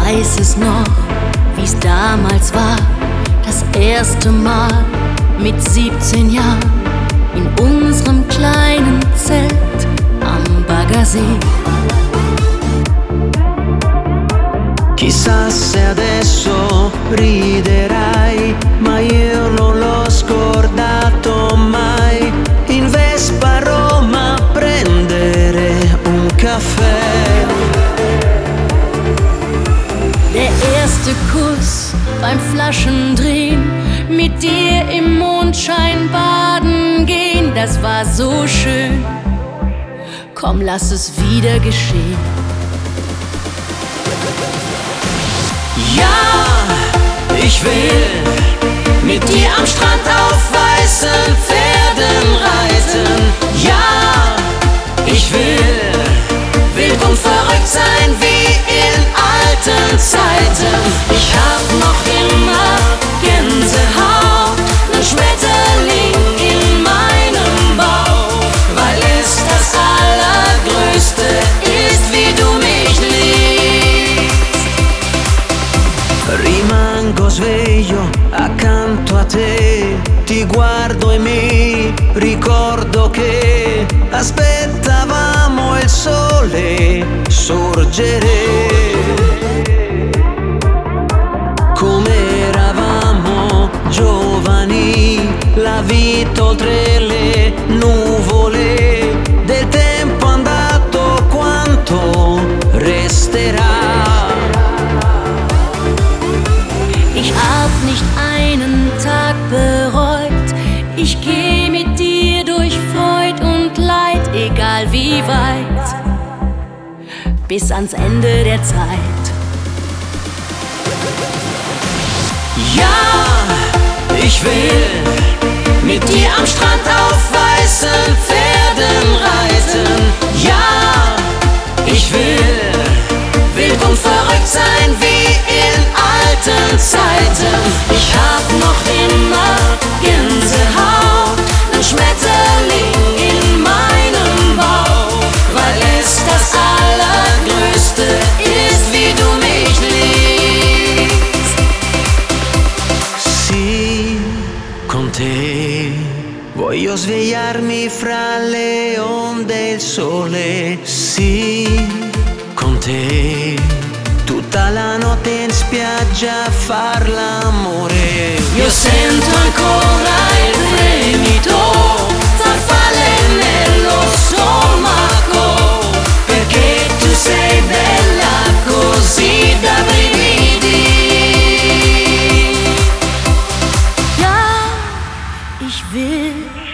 weiß es noch, wie's damals war. Das erste Mal mit 17 Jahren in unserem kleinen Zelt am Baggersee. Chissà se adesso riderai, ma io non l'ho scordato mai. In Vespa a Roma a prendere un caffè. Der erste Kuss beim Flaschendrehen, mit dir im Mondschein baden gehen, das war so schön. Komm, lass es wieder geschehen. Ja, ich will mit dir am Strand auf weißen Pferden reiten. Ja, ich will wild und verrückt sein wie in alten Zeiten. Ich hab noch immer Gänsehaut, nen Schmetterling in meinem Bauch, weil es das Allergrößte ist, wie du mich liebst. Rimango sveglio accanto a te, ti guardo e mi ricordo che aspettavamo il sole sorgere. Come eravamo giovani, la vita oltre le nuvole, del tempo andato quanto resterà. Ich hab nicht einen Tag bereut, ich geh mit dir durch Freud und Leid, egal wie weit, bis ans Ende der Zeit. Ja, ich will mit dir am Strand auf weißen Pferden reiten. Ja, ich will wild und verrückt sein wie in alten Zeiten. Ich hab noch immer Gänsehaut, nen Schmetterling in meinem Bauch, weil es das Allergrößte ist, wie du mich liebst. Sì, con te voglio svegliarmi fra le onde e il sole. Sì, con te tutta la notte in spiaggia a far l'amore. Io sento ancora il fremito, farfalle nello stomaco, perché tu sei bella così da brividi. Ja, ich will